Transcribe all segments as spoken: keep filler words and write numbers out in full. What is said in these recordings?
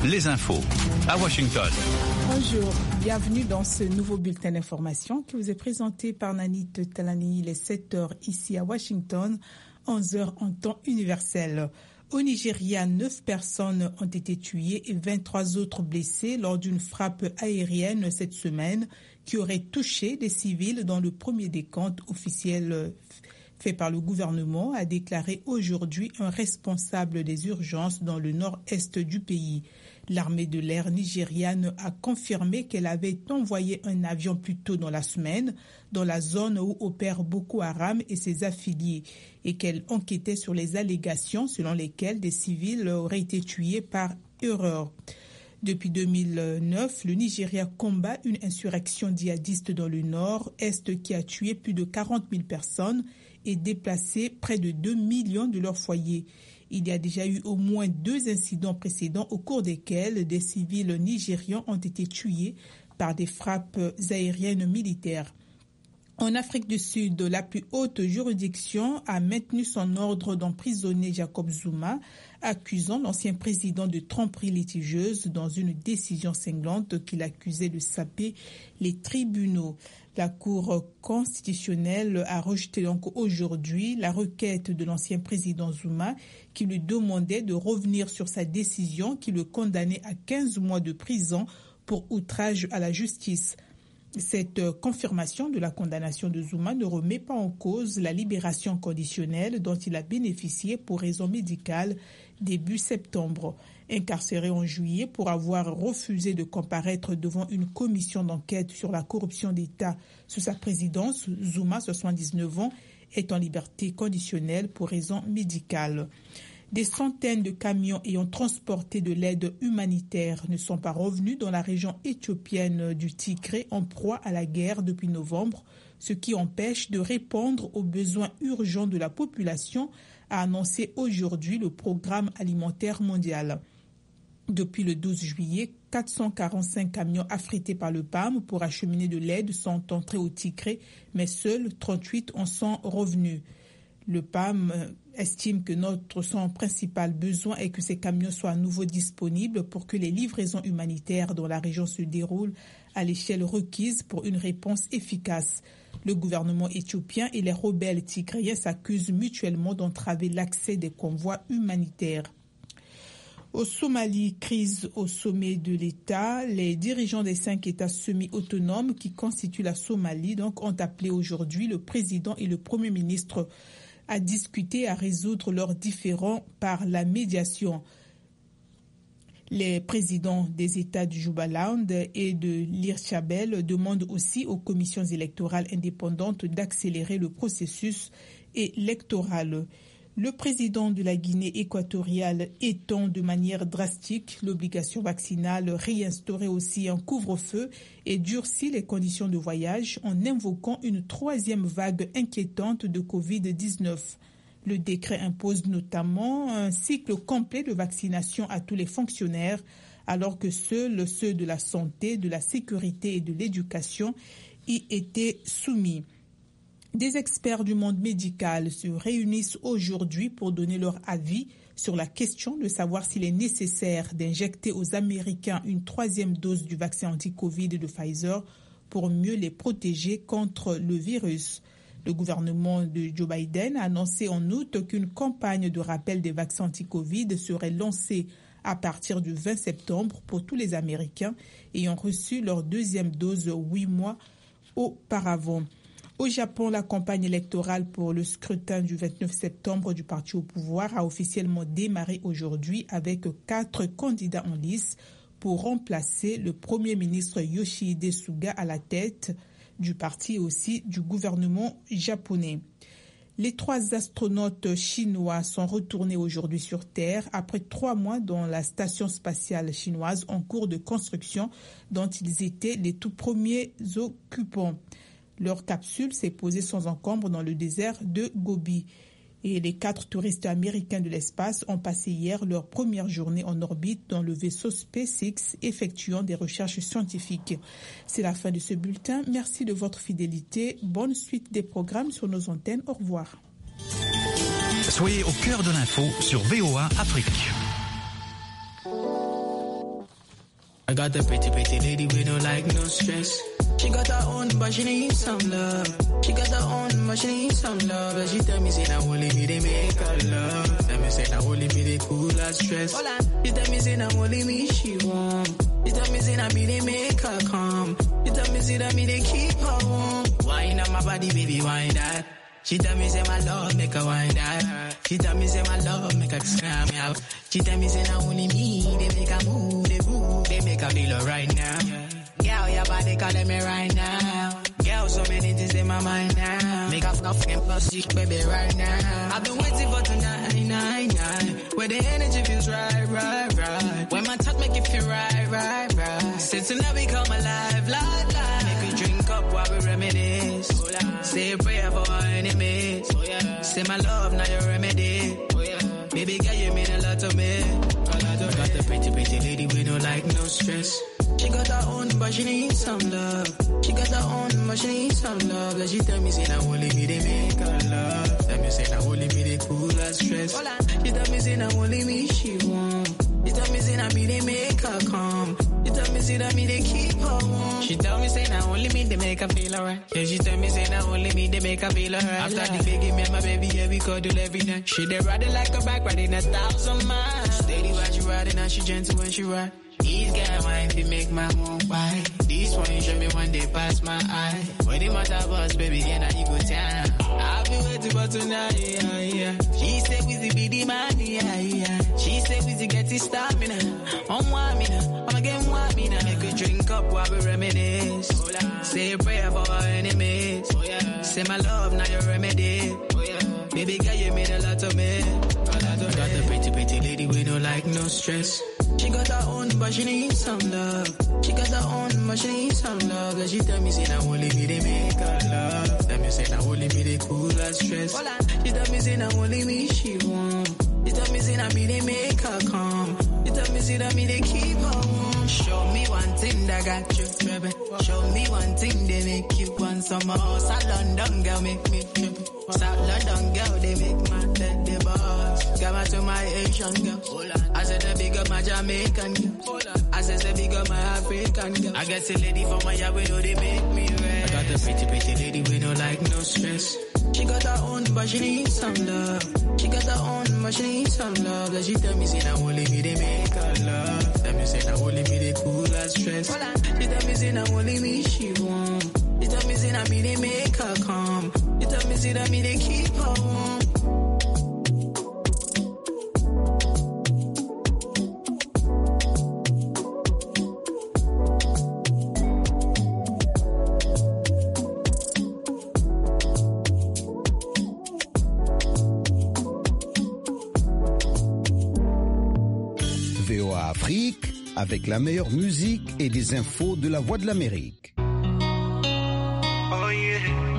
les infos à Washington. Bonjour, bienvenue dans ce nouveau bulletin d'information qui vous est présenté par Nanit Talani. Il est sept heures ici à Washington, onze heures en temps universel. Au Nigeria, neuf personnes ont été tuées et vingt-trois autres blessées lors d'une frappe aérienne cette semaine qui aurait touché des civils dans le premier décompte officiel fait par le gouvernement, a déclaré aujourd'hui un responsable des urgences dans le nord-est du pays. L'armée de l'air nigériane a confirmé qu'elle avait envoyé un avion plus tôt dans la semaine dans la zone où opèrent Boko Haram et ses affiliés et qu'elle enquêtait sur les allégations selon lesquelles des civils auraient été tués par erreur. Depuis deux mille neuf, le Nigeria combat une insurrection djihadiste dans le nord-est qui a tué plus de quarante mille personnes et déplacé près de deux millions de leurs foyers. Il y a déjà eu au moins deux incidents précédents au cours desquels des civils nigérians ont été tués par des frappes aériennes militaires. En Afrique du Sud, la plus haute juridiction a maintenu son ordre d'emprisonner Jacob Zuma, accusant l'ancien président de tromperie litigieuse dans une décision cinglante qu'il accusait de saper les tribunaux. La Cour constitutionnelle a rejeté donc aujourd'hui la requête de l'ancien président Zuma qui lui demandait de revenir sur sa décision qui le condamnait à quinze mois de prison pour outrage à la justice. Cette confirmation de la condamnation de Zuma ne remet pas en cause la libération conditionnelle dont il a bénéficié pour raison médicale début septembre. Incarcéré en juillet pour avoir refusé de comparaître devant une commission d'enquête sur la corruption d'État sous sa présidence, Zuma, soixante-dix-neuf ans, est en liberté conditionnelle pour raison médicale. Des centaines de camions ayant transporté de l'aide humanitaire ne sont pas revenus dans la région éthiopienne du Tigré en proie à la guerre depuis novembre, ce qui empêche de répondre aux besoins urgents de la population, a annoncé aujourd'hui le Programme alimentaire mondial. Depuis le douze juillet, quatre cent quarante-cinq camions affrétés par le P A M pour acheminer de l'aide sont entrés au Tigré, mais seuls trente-huit en sont revenus. Le P A M estime que notre son principal besoin est que ces camions soient à nouveau disponibles pour que les livraisons humanitaires dans la région se déroulent à l'échelle requise pour une réponse efficace. Le gouvernement éthiopien et les rebelles tigréens s'accusent mutuellement d'entraver l'accès des convois humanitaires. Au Somalie, crise au sommet de l'État. Les dirigeants des cinq États semi-autonomes qui constituent la Somalie donc, ont appelé aujourd'hui le président et le premier ministre à discuter, à résoudre leurs différends par la médiation. Les présidents des États du Jubaland et de l'Hirshabelle demandent aussi aux commissions électorales indépendantes d'accélérer le processus électoral. Le président de la Guinée équatoriale étend de manière drastique l'obligation vaccinale, réinstaurer aussi un couvre-feu et durcit les conditions de voyage en invoquant une troisième vague inquiétante de covid dix-neuf. Le décret impose notamment un cycle complet de vaccination à tous les fonctionnaires, alors que seuls ceux de la santé, de la sécurité et de l'éducation y étaient soumis. Des experts du monde médical se réunissent aujourd'hui pour donner leur avis sur la question de savoir s'il est nécessaire d'injecter aux Américains une troisième dose du vaccin anti-Covid de Pfizer pour mieux les protéger contre le virus. Le gouvernement de Joe Biden a annoncé en août qu'une campagne de rappel des vaccins anti-Covid serait lancée à partir du vingt septembre pour tous les Américains ayant reçu leur deuxième dose huit mois auparavant. Au Japon, la campagne électorale pour le scrutin du vingt-neuf septembre du parti au pouvoir a officiellement démarré aujourd'hui avec quatre candidats en lice pour remplacer le Premier ministre Yoshihide Suga à la tête du parti et aussi du gouvernement japonais. Les trois astronautes chinois sont retournés aujourd'hui sur Terre après trois mois dans la station spatiale chinoise en cours de construction dont ils étaient les tout premiers occupants. Leur capsule s'est posée sans encombre dans le désert de Gobi. Et les quatre touristes américains de l'espace ont passé hier leur première journée en orbite dans le vaisseau SpaceX effectuant des recherches scientifiques. C'est la fin de ce bulletin. Merci de votre fidélité. Bonne suite des programmes sur nos antennes. Au revoir. Soyez au cœur de l'info sur V O A Afrique. I got the pretty, pretty lady with no like, no stress. She got her own, but she needs some love. She got her own, but she needs some love. And she tell me, say, now only me, they make her love. Tell me, say, now only me, they cool her stress. She tell me, say, now only me, she warm. She tell me, say, now me, they make her calm. She tell me, say, that me, they keep her warm. Wine on my body, baby, wine that. She tell me, say, my love, make her wine that. She tell me, say, my love, make her scram out. She tell me, say, now only me, they make her move, they move, they make her feel alright now. Girl, your body calling me right now. Girl, so many things in my mind now. Make up no fucking pussy, baby, right now. I've been waiting for tonight, nine, nine. Where the energy feels right, right, right. When my touch make it feel right, right, right. Since tonight we come alive, live, live. Make we drink up while we reminisce. Say a prayer for our enemies. Oh, yeah. Say my love, now your remedy. Oh, yeah. Baby girl, you mean a lot to me. I got the pretty, pretty lady with no like, no stress. She got her own, but she needs some love. She got her own, but she needs some love. Like she tell me, say, now only me, they make her love. Tell me, say, now only me, they cool her stress. She tell me, say, now only me, she warm. She tell me, say, now me, they make her calm. She tell me, say, that me, they keep her warm. She tell me, say, now only me, they make her feel alright. Yeah, she tell me, say, now only me, they make her feel alright. After the big me and my baby, yeah, we cuddle every night. She they riding like a bike, riding a thousand miles. Steady while she riding, and she gentle when she ride. These guys wine to make my moon wide. This one you show me one day pass my eye. When the matter was, baby, yeah, now you go down. I've been waiting for tonight, yeah, yeah. She said, we the be the man, yeah, yeah. She said, we the get the stamina. I'm one me now, I'm again one me now. Make a drink up while we reminisce. Say a prayer for our enemies. Oh, yeah. Say my love, now your remedy. Oh, yeah. Baby girl, you mean a lot to me. I got the pretty, pretty lady with no like, no stress. She got her own, but she needs some love. She got her own, but she needs some love. Like she tell me, say, now only me, they make her love. Tell me, say, now only me, they cool her stress. She tell me, say, now only me, she warm. She tell me, say, now me, they make her calm. She tell me, say, that me, they keep her warm. Show me one thing that got you tripping. Show me one thing they make you want some more. South London girl make me tripping. South London girl, they make my dead the boss. Got my to my Asian girl. I said the big up my Jamaican girl. I said the big up my African girl. I guess a lady from my yard, we know they make me red. I got the pretty, pretty lady with no like, no stress. She got her own, but she needs some love. She got her own, but she needs some love. Like she tell me, say, now only me, they make her love. Tell me, say, now only me, they cool her stress. She tell me, say, now only me, she warm. She tell me, say, now me, they make her calm. She tell me, say, that me, they keep her warm. Afrique, avec la meilleure musique et des infos de la Voix de l'Amérique. Oh yeah.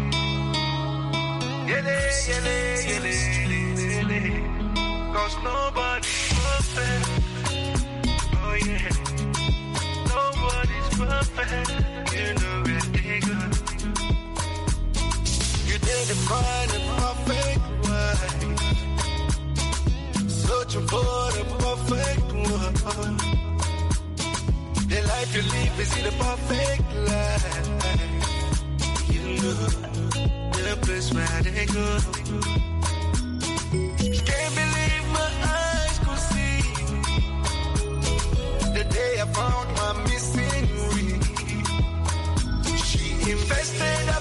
Yeah, yeah, yeah, yeah. Cause nobody's perfect. Oh yeah. Nobody's perfect. You know where they go. You didn't find a perfect one. Searching for the perfect one. The life you live is the perfect life. You know the place where they go. Can't believe my eyes could see the day I found my missing ring. She invested